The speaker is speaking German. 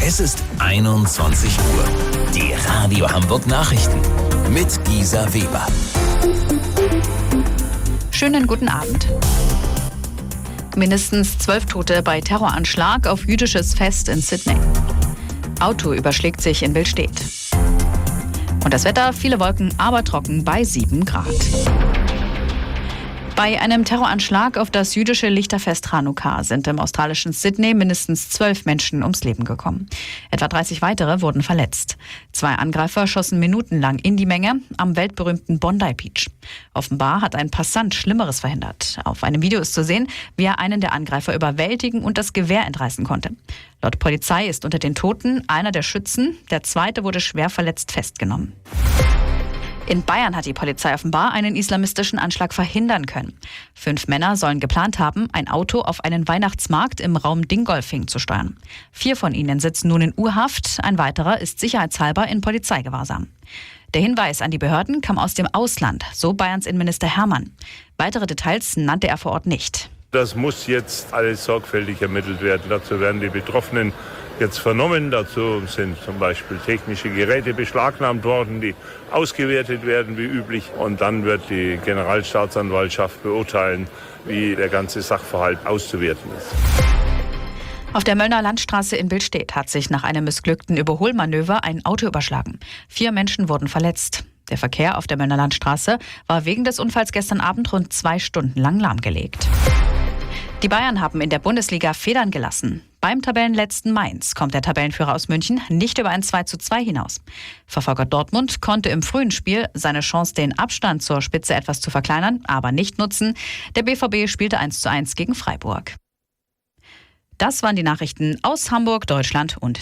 Es ist 21 Uhr. Die Radio Hamburg Nachrichten mit Gisa Weber. Schönen guten Abend. Mindestens 12 Tote bei Terroranschlag auf jüdisches Fest in Sydney. Auto überschlägt sich in Billstedt. Und das Wetter, viele Wolken, aber trocken bei 7 Grad. Bei einem Terroranschlag auf das jüdische Lichterfest Chanukka sind im australischen Sydney mindestens 12 Menschen ums Leben gekommen. Etwa 30 weitere wurden verletzt. 2 Angreifer schossen minutenlang in die Menge am weltberühmten Bondi Beach. Offenbar hat ein Passant Schlimmeres verhindert. Auf einem Video ist zu sehen, wie er einen der Angreifer überwältigen und das Gewehr entreißen konnte. Laut Polizei ist unter den Toten einer der Schützen, der zweite wurde schwer verletzt festgenommen. In Bayern hat die Polizei offenbar einen islamistischen Anschlag verhindern können. 5 Männer sollen geplant haben, ein Auto auf einen Weihnachtsmarkt im Raum Dingolfing zu steuern. 4 von ihnen sitzen nun in U-Haft, ein weiterer ist sicherheitshalber in Polizeigewahrsam. Der Hinweis an die Behörden kam aus dem Ausland, so Bayerns Innenminister Hermann. Weitere Details nannte er vor Ort nicht. Das muss jetzt alles sorgfältig ermittelt werden. Dazu werden die Betroffenen jetzt vernommen. Dazu sind zum Beispiel technische Geräte beschlagnahmt worden, die ausgewertet werden wie üblich. Und dann wird die Generalstaatsanwaltschaft beurteilen, wie der ganze Sachverhalt auszuwerten ist. Auf der Möllner Landstraße in Billstedt hat sich nach einem missglückten Überholmanöver ein Auto überschlagen. 4 Menschen wurden verletzt. Der Verkehr auf der Möllner Landstraße war wegen des Unfalls gestern Abend rund 2 Stunden lang lahmgelegt. Die Bayern haben in der Bundesliga Federn gelassen. Beim Tabellenletzten Mainz kommt der Tabellenführer aus München nicht über ein 2:2 hinaus. Verfolger Dortmund konnte im frühen Spiel seine Chance, den Abstand zur Spitze etwas zu verkleinern, aber nicht nutzen. Der BVB spielte 1:1 gegen Freiburg. Das waren die Nachrichten aus Hamburg, Deutschland und